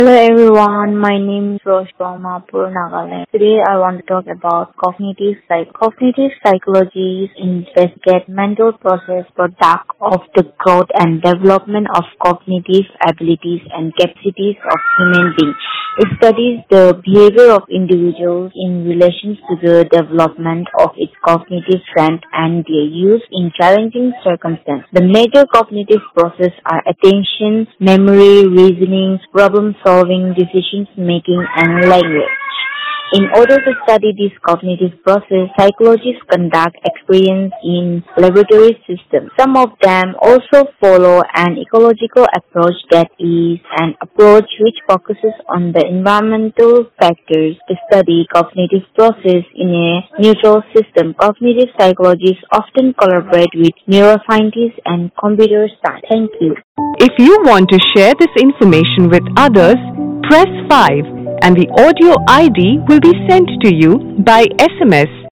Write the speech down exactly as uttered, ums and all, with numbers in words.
Hello everyone, my name is Rosh from Mapur, Nagaland. Today I want to talk about cognitive psych. Cognitive psychology investigates mental process product of the growth and development of cognitive abilities and capacities of human beings. It studies the behavior of individuals in relation to the development of its cognitive strength and their use in challenging circumstances. The major cognitive processes are attention, memory, reasoning, problem solving, decision making, and language. In order to study this cognitive process, psychologists conduct experiments in laboratory systems. Some of them also follow an ecological approach, that is, an approach which focuses on the environmental factors to study cognitive process in a neutral system. Cognitive psychologists often collaborate with neuroscientists and computer science. Thank you. If you want to share this information with others, press five and the audio I D will be sent to you by S M S.